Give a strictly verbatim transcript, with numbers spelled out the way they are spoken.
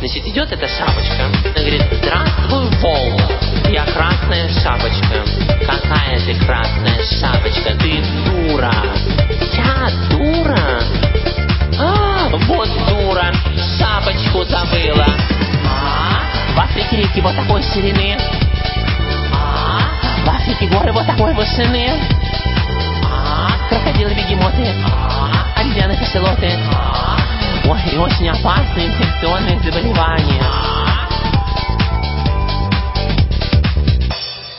Значит, идет эта шапочка. Она говорит: здравствуй, Волга. Я красная шапочка. Какая ты красная шапочка? Ты дура. Я дура? А, вот дура. Шапочку забыла. А, в Африке реки вот такой ширины. А, в Африке горы вот такой высоты. А, крокодилы, бегемоты. А, обезьяны, кашелоты. Ой, и очень опасные инфекционные заболевания.